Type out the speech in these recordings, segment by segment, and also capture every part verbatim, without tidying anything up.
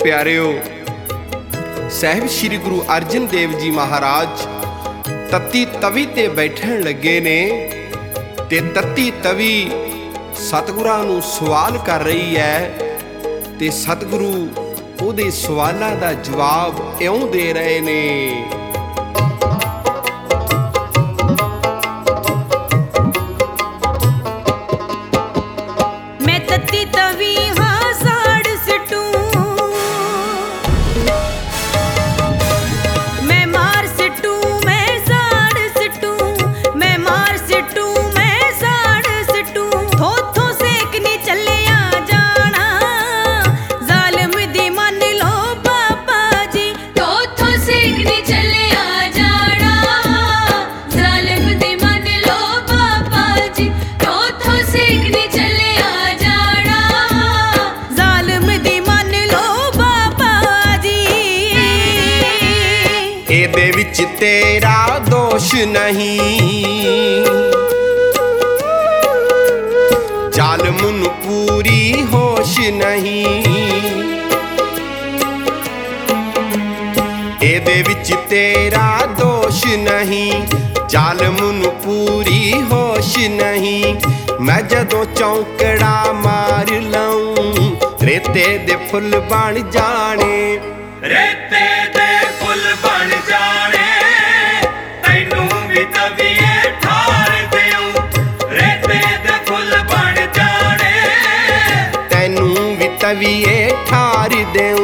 प्यारिओ, साहिब श्री गुरु अर्जन देव जी महाराज तत्ती तवी ते बैठन लगे ने ते तत्ती तवी सतगुरां नूं सवाल कर रही है ते सतगुरु उहदे सवालां दा जवाब इउं दे रहे ने। एदे विच तेरा दोष नहीं, जालम नूं पूरी होश नहीं। एदे विच तेरा दोष नहीं, जालम नूं पूरी होश नहीं। मैं जदों चौंकड़ा मार लाऊं रेते दे फुल बन जाने, रेते दे फुल बन जाने। तैनू भी तवीए ठार देऊं, रेते दे फुल बन जाने। तैनू भी तवीए ठार देऊं।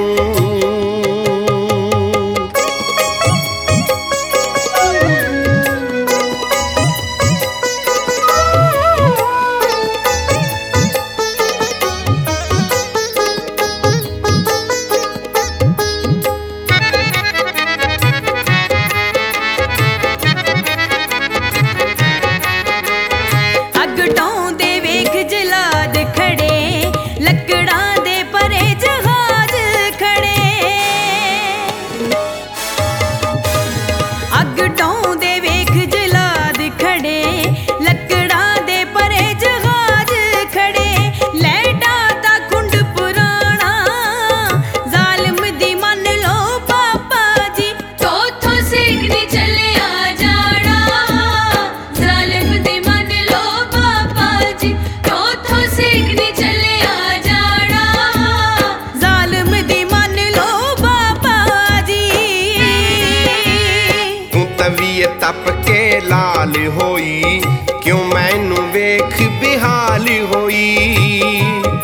तप के लाल होई क्यों मैनू वेख बेहाल होई।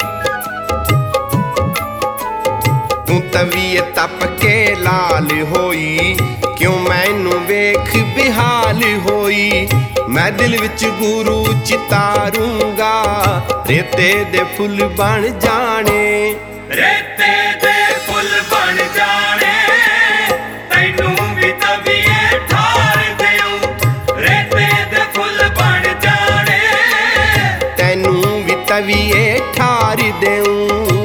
तू तवीए तप के लाल होई क्यों मैनू वेख बेहाल होई। मैं दिल विच गुरु चितारूंगा रेते दे फुल बन जाने, रेते दे फुल बन जाने। तैनू भी तवीए ठार देऊं, रेते दे फुल बन जाने। तैनू भी तवीए ठार देऊं।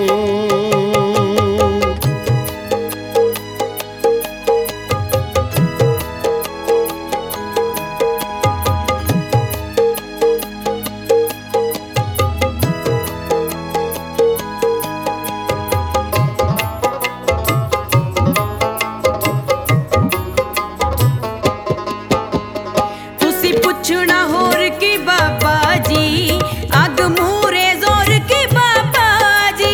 पुछना होर की बाबा जी, अग मूरे जोर की बाबा जी।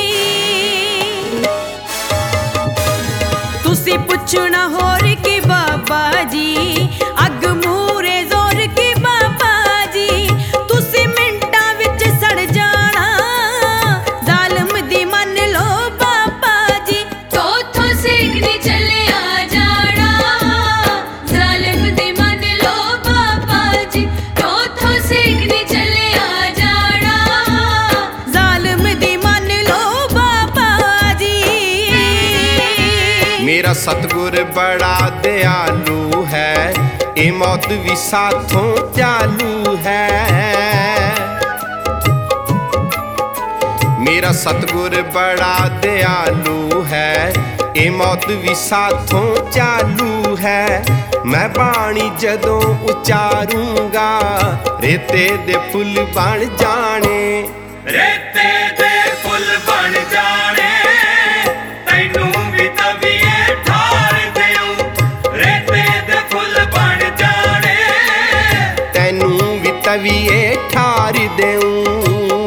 तुसी पुछना होर की बाबा जी, अग मूरे जोर की बाबा जी। तुसी मिंटां विच सड़ जाना, जालम दी मन लो बाबा जी। तोथों सेक नी चले आ जाना, जालम दी मन लो बाबा जी। तोथों सेक नी चले आ जाना, जालम दी मन लो बाबा जी। मेरा सतगुर बड़ा दयालु है, ए मौत भी साथों चालू है। मेरा सतगुर बड़ा दयालु है, ए मौत भी साथों चालू है। मैं बाणी जदों उचारूंगा रेते दे फुल बन जाने, रेते दे फुल बन जाने। तैनू तवीए ठार देऊं।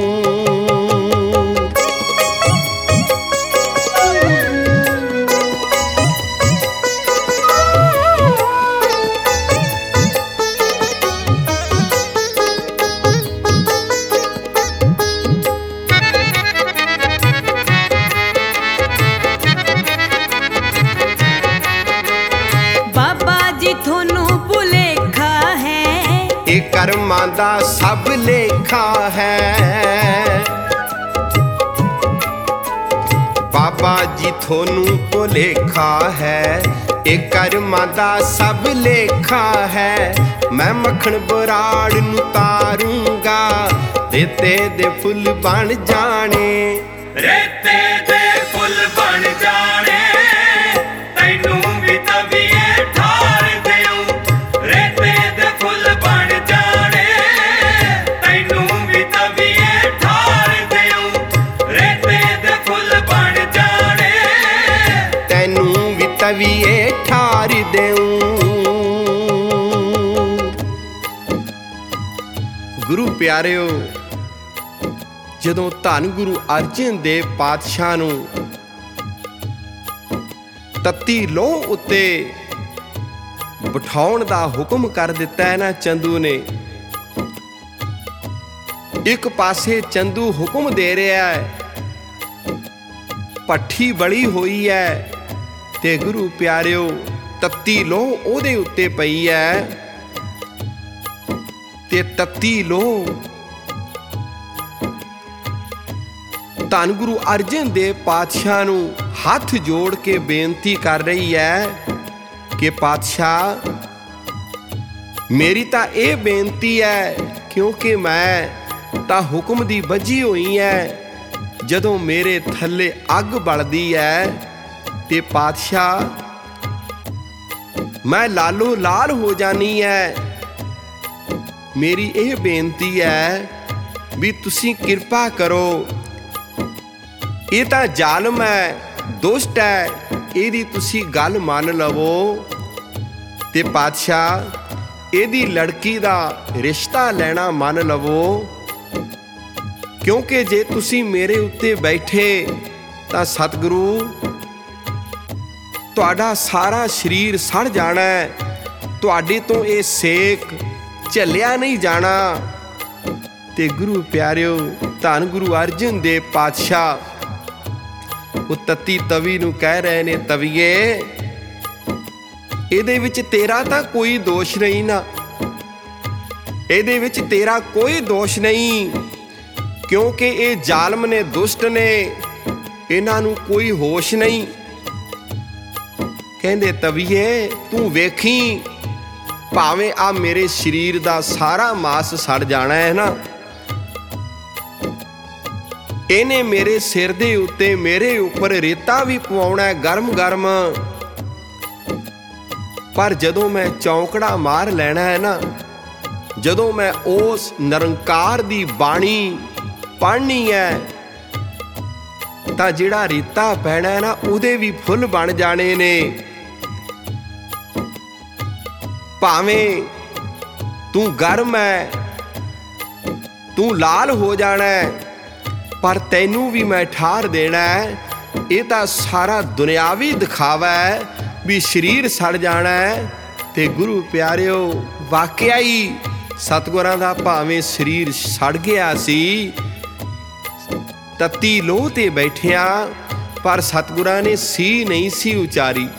कर्मां दा सब लेखा है। बाबा जी थोनू भुलेखा है, ए कर्मां दा सब लेखा है। मैं मक्खन बराड़ नू तारूंगा, रेते दे फुल बन जाने। रेते दे फुल बन जाने, तैनू भी तवीए ठार देऊं। रेते दे फुल बन जाने, तैनू भी तवीए ठार देऊं। रेते दे फुल बन जाने, तैनू भी तवीए ठार देऊं। गुरु प्यारिओ, ਜਦੋਂ ਧੰਨ ਗੁਰੂ ਅਰਜਨ ਦੇਵ ਪਾਤਸ਼ਾਹ ਨੂੰ ਤੱਤੀ ਲੋਹ ਉੱਤੇ ਬਿਠਾਉਣ ਦਾ ਹੁਕਮ ਕਰ ਦਿੱਤਾ ਹੈ ਨਾ ਚੰਦੂ ਨੇ, ਇੱਕ ਪਾਸੇ ਚੰਦੂ ਹੁਕਮ ਦੇ ਰਿਹਾ ਹੈ, ਭੱਠੀ ਬਲੀ ਹੋਈ ਹੈ ਤੇ ਗੁਰੂ ਪਿਆਰਿਓ ਤੱਤੀ ਲੋਹ ਉਹਦੇ ਉੱਤੇ ਪਈ ਹੈ ਤੇ ਤੱਤੀ ਲੋਹ ਧੰਨ ਗੁਰੂ ਅਰਜਨ ਦੇਵ ਪਾਤਸ਼ਾਹ ਨੂੰ ਹੱਥ ਜੋੜ ਕੇ ਬੇਨਤੀ ਕਰ ਰਹੀ ਹੈ ਕਿ ਪਾਤਸ਼ਾਹ ਮੇਰੀ ਤਾਂ ਇਹ ਬੇਨਤੀ ਹੈ, ਕਿਉਂਕਿ ਮੈਂ ਤਾਂ ਹੁਕਮ ਦੀ ਬੱਝੀ ਹੋਈ ਹੈ। ਜਦੋਂ ਮੇਰੇ ਥੱਲੇ ਅੱਗ ਬਲਦੀ ਹੈ ਤੇ ਪਾਤਸ਼ਾਹ ਮੈਂ ਲਾਲੋ ਲਾਲ ਹੋ ਜਾਨੀ ਹੈ। ਮੇਰੀ ਇਹ ਬੇਨਤੀ ਹੈ ਵੀ ਤੁਸੀਂ ਕਿਰਪਾ ਕਰੋ, ਇਹ ਤਾਂ ਜ਼ਾਲਮ ਹੈ, ਦੁਸ਼ਟ ਹੈ, ਇਹਦੀ ਤੁਸੀਂ ਗੱਲ ਮੰਨ ਲਵੋ ਤੇ ਪਾਤਸ਼ਾਹ ਇਹਦੀ ਲੜਕੀ ਦਾ ਰਿਸ਼ਤਾ ਲੈਣਾ ਮੰਨ ਲਵੋ, ਕਿਉਂਕਿ ਜੇ ਤੁਸੀਂ ਮੇਰੇ ਉੱਤੇ ਬੈਠੇ ਤਾਂ ਸਤਿਗੁਰੂ ਤੁਹਾਡਾ ਸਾਰਾ ਸਰੀਰ ਸੜ ਜਾਣਾ, ਤੁਹਾਡੇ ਤੋਂ ਇਹ ਸੇਕ ਝੱਲਿਆ ਨਹੀਂ ਜਾਣਾ। ਤੇ ਗੁਰੂ ਪਿਆਰਿਓ ਧੰਨ ਗੁਰੂ ਅਰਜਨ ਦੇਵ ਪਾਤਸ਼ਾਹ ਉਹ ਤੱਤੀ ਤਵੀ ਨੂੰ ਕਹਿ ਰਹੇ ਨੇ, ਤਵੀਏ ਇਹਦੇ ਵਿੱਚ ਤੇਰਾ ਤਾਂ ਕੋਈ ਦੋਸ਼ ਨਹੀਂ ਨਾ, ਇਹਦੇ ਵਿੱਚ ਤੇਰਾ ਕੋਈ ਦੋਸ਼ ਨਹੀਂ, ਕਿਉਂਕਿ ਇਹ ਜ਼ਾਲਮ ਨੇ, ਦੁਸ਼ਟ ਨੇ, ਇਹਨਾਂ ਨੂੰ ਕੋਈ ਹੋਸ਼ ਨਹੀਂ। ਕਹਿੰਦੇ ਤਵੀਏ ਤੂੰ ਵੇਖੀ, ਭਾਵੇਂ ਆ ਮੇਰੇ ਸਰੀਰ ਦਾ ਸਾਰਾ ਮਾਸ ਸੜ ਜਾਣਾ ਹੈ ਨਾ, ਇਹਨੇ ਮੇਰੇ ਸਿਰ ਦੇ ਉੱਤੇ ਮੇਰੇ ਉੱਪਰ ਰੇਤਾ ਵੀ ਪਵਾਉਣਾ ਗਰਮ ਗਰਮ, ਪਰ ਜਦੋਂ ਮੈਂ ਚੌਂਕੜਾ ਮਾਰ ਲੈਣਾ ਹੈ ਨਾ, ਜਦੋਂ ਮੈਂ ਉਸ ਨਿਰੰਕਾਰ ਦੀ ਬਾਣੀ ਪੜ੍ਹਨੀ ਹੈ ਤਾਂ ਜਿਹੜਾ ਰੇਤਾ ਪੈਣਾ ਹੈ ਨਾ ਉਹਦੇ ਵੀ ਫੁੱਲ ਬਣ ਜਾਣੇ ਨੇ। ਭਾਵੇਂ ਤੂੰ ਗਰਮ ਹੈ, ਤੂੰ ਲਾਲ ਹੋ ਜਾਣਾ ਹੈ, ਪਰ ਤੈਨੂੰ ਵੀ ਮੈਂ ਠਾਰ ਦੇਣਾ ਹੈ। ਇਹ ਤਾਂ ਸਾਰਾ ਦੁਨਿਆਵੀ ਦਿਖਾਵਾ ਹੈ ਵੀ ਸਰੀਰ ਸੜ ਜਾਣਾ ਹੈ। ਤੇ ਗੁਰੂ ਪਿਆਰਿਓ ਵਾਕਿਆ ਹੀ ਸਤਿਗੁਰਾਂ ਦਾ ਭਾਵੇਂ ਸਰੀਰ ਸੜ ਗਿਆ ਸੀ ਤੱਤੀ ਲੋਹ ਤੇ ਬੈਠਿਆ, ਪਰ ਸਤਿਗੁਰਾਂ ਨੇ ਸੀ ਨਹੀਂ ਸੀ ਉਚਾਰੀ।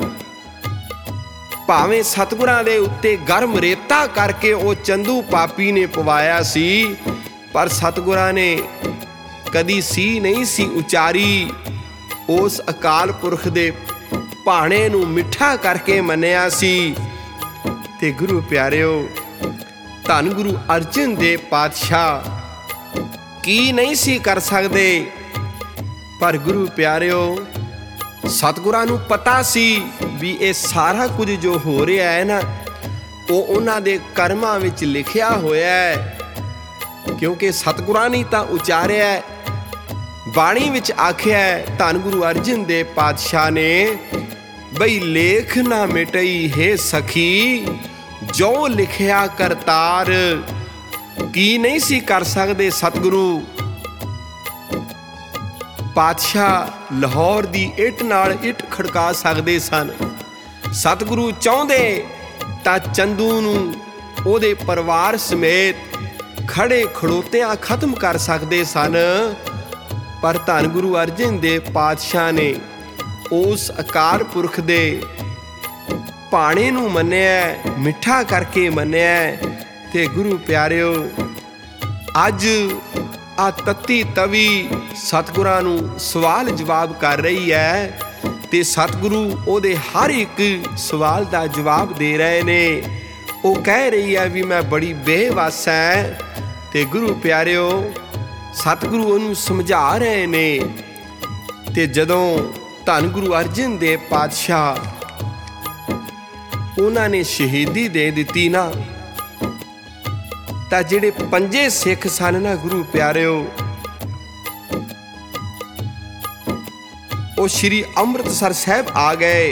ਭਾਵੇਂ ਸਤਿਗੁਰਾਂ ਦੇ ਉੱਤੇ ਗਰਮ ਰੇਤਾ ਕਰਕੇ ਉਹ ਚੰਦੂ ਪਾਪੀ ਨੇ ਪਵਾਇਆ ਸੀ, ਪਰ ਸਤਿਗੁਰਾਂ ਨੇ ਕਦੀ ਸੀ ਨਹੀਂ ਸੀ ਉਚਾਰੀ। ਉਸ ਅਕਾਲ ਪੁਰਖ ਦੇ ਭਾਣੇ ਨੂੰ ਮਿੱਠਾ ਕਰਕੇ ਮੰਨਿਆ ਸੀ। ਤੇ ਗੁਰੂ ਪਿਆਰਿਓ ਧੰਨ ਗੁਰੂ ਅਰਜਨ ਦੇਵ ਪਾਤਸ਼ਾਹ ਕੀ ਨਹੀਂ ਸੀ ਕਰ ਸਕਦੇ, ਪਰ ਗੁਰੂ ਪਿਆਰਿਓ ਸਤਿਗੁਰਾਂ ਨੂੰ ਪਤਾ ਸੀ ਵੀ ਇਹ ਸਾਰਾ ਕੁਝ ਜੋ ਹੋ ਰਿਹਾ ਹੈ ਨਾ ਉਹ ਉਹਨਾਂ ਦੇ ਕਰਮਾਂ ਵਿੱਚ ਲਿਖਿਆ ਹੋਇਆ ਹੈ, ਕਿਉਂਕਿ ਸਤਿਗੁਰਾਂ ਨੇ ਤਾਂ ਉਚਾਰਿਆ, ਬਾਣੀ ਵਿੱਚ ਆਖਿਆ ਧੰਨ ਗੁਰੂ ਅਰਜਨ ਦੇਵ ਪਾਤਸ਼ਾਹ ਨੇ, ਬਈ ਲੇਖ ਨਾ ਮਿਟਈ ਹੈ ਸਖੀ ਜੋ ਲਿਖਿਆ ਕਰਤਾਰ। ਕੀ ਨਹੀਂ ਸੀ ਕਰ ਸਕਦੇ ਸਤਿਗੁਰੂ ਪਾਤਸ਼ਾਹ ਲਾਹੌਰ ਦੀ ਇੱਟ ਨਾਲ ਇੱਟ ਖੜਕਾ ਸਕਦੇ ਸਨ। ਸਤਿਗੁਰੂ ਚਾਹੁੰਦੇ ਤਾਂ ਚੰਦੂ ਨੂੰ ਉਹਦੇ ਪਰਿਵਾਰ ਸਮੇਤ ਖੜੇ ਖੜੋਤਿਆਂ ਖਤਮ ਕਰ ਸਕਦੇ ਸਨ, ਪਰ ਧੰਨ ਗੁਰੂ ਅਰਜਨ ਦੇਵ ਪਾਤਸ਼ਾਹ ਨੇ ਉਸ ਅਕਾਲ ਪੁਰਖ ਦੇ ਭਾਣੇ ਨੂੰ ਮੰਨਿਆ, ਮਿੱਠਾ ਕਰਕੇ ਮੰਨਿਆ। ਤੇ ਗੁਰੂ ਪਿਆਰਿਓ, ਅੱਜ ਆ ਤੱਤੀ ਤਵੀ ਸਤਿਗੁਰਾਂ ਨੂੰ ਸਵਾਲ ਜਵਾਬ ਕਰ ਰਹੀ ਹੈ ਤੇ ਸਤਿਗੁਰੂ ਉਹਦੇ ਹਰ ਇੱਕ ਸਵਾਲ ਦਾ ਜਵਾਬ ਦੇ ਰਹੇ ਨੇ। ਉਹ ਕਹਿ ਰਹੀ ਹੈ ਵੀ ਮੈਂ ਬੜੀ ਬੇਵੱਸ ਹੈ, ਤੇ ਗੁਰੂ ਪਿਆਰਿਓ ਸਤਿਗੁਰੂ ਉਹਨੂੰ ਸਮਝਾ ਰਹੇ ਨੇ। ਤੇ ਜਦੋਂ ਧੰਨ ਗੁਰੂ ਅਰਜਨ ਦੇਵ ਪਾਤਸ਼ਾਹ ਉਹਨਾਂ ਨੇ ਸ਼ਹੀਦੀ ਦੇ ਦਿੱਤੀ ਨਾ, ਤਾਂ ਜਿਹੜੇ ਪੰਜੇ ਸਿੱਖ ਸਨ ਨਾ ਗੁਰੂ ਪਿਆਰਿਓ, ਉਹ ਸ਼੍ਰੀ ਅੰਮ੍ਰਿਤਸਰ ਸਾਹਿਬ ਆ ਗਏ।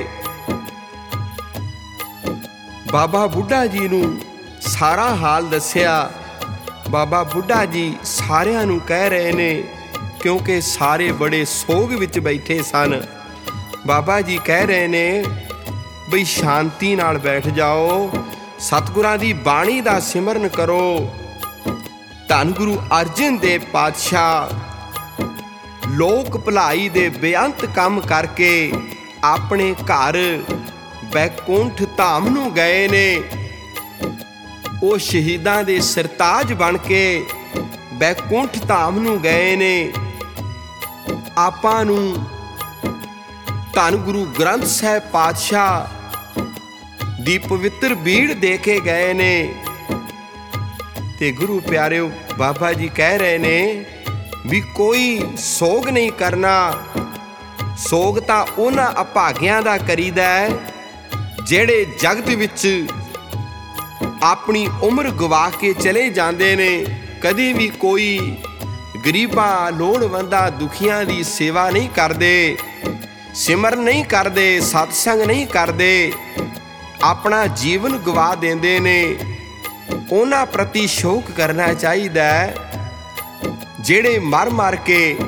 ਬਾਬਾ ਬੁੱਢਾ ਜੀ ਨੂੰ ਸਾਰਾ ਹਾਲ ਦੱਸਿਆ। ਬਾਬਾ ਬੁੱਢਾ ਜੀ ਸਾਰਿਆਂ ਨੂੰ ਕਹਿ ਰਹੇ ਨੇ, ਕਿਉਂਕਿ ਸਾਰੇ ਬੜੇ ਸੋਗ ਵਿੱਚ ਬੈਠੇ ਸਨ। ਬਾਬਾ ਜੀ ਕਹਿ ਰਹੇ ਨੇ ਬਈ ਸ਼ਾਂਤੀ ਨਾਲ ਬੈਠ ਜਾਓ, ਸਤਿਗੁਰਾਂ ਦੀ ਬਾਣੀ ਦਾ ਸਿਮਰਨ ਕਰੋ। ਧੰਨ ਗੁਰੂ ਅਰਜਨ ਦੇਵ ਪਾਤਸ਼ਾਹ ਲੋਕ ਭਲਾਈ ਦੇ ਬੇਅੰਤ ਕੰਮ ਕਰਕੇ ਆਪਣੇ ਘਰ ਬੈਕੁੰਠ ਧਾਮ ਨੂੰ ਗਏ ਨੇ। ਉਹ ਸ਼ਹੀਦਾਂ ਦੇ ਸਰਤਾਜ ਬਣ ਕੇ ਬੈਕੁੰਠ ਧਾਮ ਨੂੰ ਗਏ ਨੇ। ਆਪਾਂ ਨੂੰ ਧੰਨ ਗੁਰੂ ਗ੍ਰੰਥ ਸਾਹਿਬ ਪਾਤਸ਼ਾਹ ਦੀ ਪਵਿੱਤਰ ਬੀੜ ਦੇ ਕੇ ਗਏ ਨੇ। ਤੇ ਗੁਰੂ ਪਿਆਰਿਓ, ਬਾਬਾ ਜੀ ਕਹਿ ਰਹੇ ਨੇ ਵੀ ਕੋਈ ਸੋਗ ਨਹੀਂ ਕਰਨਾ। ਸੋਗ ਤਾਂ ਉਹਨਾਂ ਅਭਾਗਿਆਂ ਦਾ ਕਰੀਦਾ ਹੈ ਜਿਹੜੇ ਜਗਤ ਵਿੱਚ ਆਪਣੀ ਉਮਰ ਗਵਾ ਕੇ ਚਲੇ ਜਾਂਦੇ ਨੇ। ਕਦੀ ਵੀ ਕੋਈ ਗਰੀਬਾਂ, ਲੋੜਵੰਦਾਂ, ਦੁਖੀਆਂ ਦੀ ਸੇਵਾ ਨਹੀਂ ਕਰਦੇ, ਸਿਮਰਨ ਨਹੀਂ ਕਰਦੇ, ਸਤਸੰਗ ਨਹੀਂ ਕਰਦੇ, ਆਪਣਾ ਜੀਵਨ ਗਵਾ ਦਿੰਦੇ ਨੇ। ਉਹਨਾਂ ਪ੍ਰਤੀ ਸ਼ੋਕ ਕਰਨਾ ਚਾਹੀਦਾ ਹੈ ਜਿਹੜੇ ਮਰ ਮਰ ਕੇ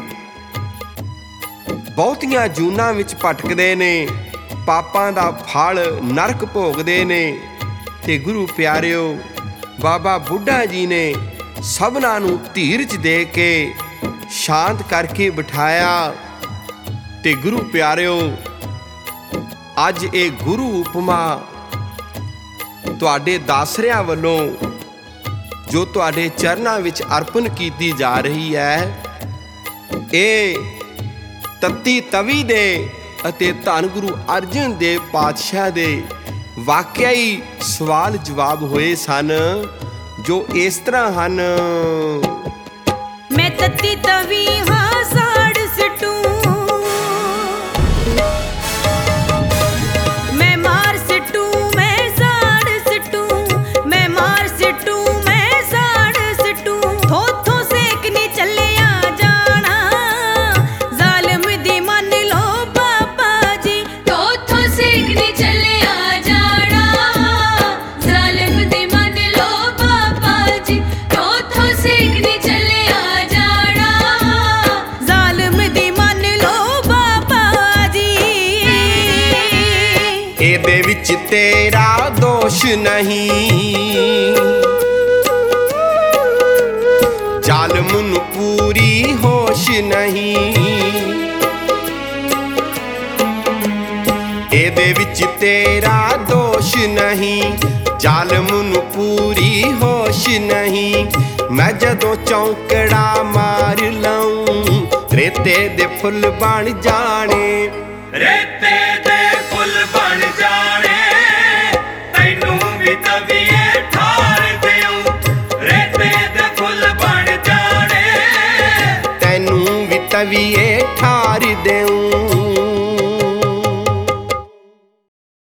ਬਹੁਤੀਆਂ ਜੂਨਾਂ ਵਿੱਚ ਭਟਕਦੇ ਨੇ, ਪਾਪਾਂ ਦਾ ਫਲ ਨਰਕ ਭੋਗਦੇ ਨੇ। ਤੇ ਗੁਰੂ ਪਿਆਰਿਓ, ਬਾਬਾ ਬੁੱਢਾ ਜੀ ਨੇ ਸਭਨਾਂ ਨੂੰ ਧੀਰਜ ਦੇ ਕੇ ਸ਼ਾਂਤ ਕਰਕੇ ਬਿਠਾਇਆ। ਤੇ ਗੁਰੂ ਪਿਆਰਿਓ, ਅੱਜ ਇਹ ਗੁਰੂ ਉਪਮਾ ਤੁਹਾਡੇ ਦਾਸਰਿਆਂ ਵੱਲੋਂ ਜੋ ਤੁਹਾਡੇ ਚਰਨਾਂ ਵਿੱਚ ਅਰਪਣ ਕੀਤੀ ਜਾ ਰਹੀ ਹੈ, ਇਹ ਤੱਤੀ ਤਵੀ ਦੇ ਅਤੇ ਧੰਨ ਗੁਰੂ ਅਰਜਨ ਦੇਵ ਪਾਤਸ਼ਾਹ ਦੇ ਵਾਕਿਆ ਹੀ ਸਵਾਲ ਜਵਾਬ ਹੋਏ ਸਨ, ਜੋ ਇਸ ਤਰ੍ਹਾਂ ਹਨ। ਮੈਂ ਤੱਤੀ ਤਵੀ ਹਾਂ ਸਾੜ ਸਟੂ, ਮੈਂ ਮਾਰ ਸਟੂ, ਮੈਂ ਸਾੜ ਸਟੂ, ਮੈਂ ਮਾਰ ਸਟੂ, ਮੈਂ ਸਾੜ ਸਟੂ। ਥੋਥੋਂ ਸੇਕ ਨੀ ਚੱਲਿਆ ਜਾਣਾ, ਜ਼ਾਲਮ ਦੀ ਮੰਨ ਲੋ ਬਾਬਾ ਜੀ। ਥੋਥੋਂ ਸੇਕ ਨੀ ਚੱਲਿਆ ਜਾਣਾ, ਜ਼ਾਲਮ ਦੀ ਮੰਨ ਲੋ ਬਾਬਾ ਜੀ। ਥੋਥੋਂ ਸੇਕ ਨੀ ਚੱਲਿਆ ਜਾਣਾ, ਜ਼ਾਲਮ ਦੀ ਮੰਨ ਲੋ ਬਾਬਾ ਜੀ। ਇਹਦੇ ਵਿੱਚ ਤੇਰਾ ਦੋਸ਼ ਨਹੀਂ, ਜ਼ਾਲਮ ਨੂੰ ਪੂਰੀ ਹੋਸ਼ ਨਹੀਂ। ਇਹਦੇ ਵਿੱਚ ਤੇਰਾ ਦੋਸ਼ ਨਹੀਂ, ਜ਼ਾਲਮ ਨੂੰ ਪੂਰੀ ਹੋਸ਼ ਨਹੀਂ। ਮੈਂ ਜਦੋਂ ਚੌਂਕੜਾ ਮਾਰ ਲਊਂ, ਰੇਤੇ ਦੇ ਫੁੱਲ ਬਣ ਜਾਣੇ, ਰੇਤੇ ਦੇ ਫੁੱਲ ਬਣ ਜਾਣੇ। ਤੈਨੂੰ ਵੀ ਤਵੀਏ ਠਾਰ ਦਿਉ, ਰੇਤੇ ਦੇ ਫੁੱਲ ਬਣ ਜਾਣੇ। ਤੈਨੂੰ ਵੀ ਤਵੀਏ ਠਾਰ ਦੇਉਂ।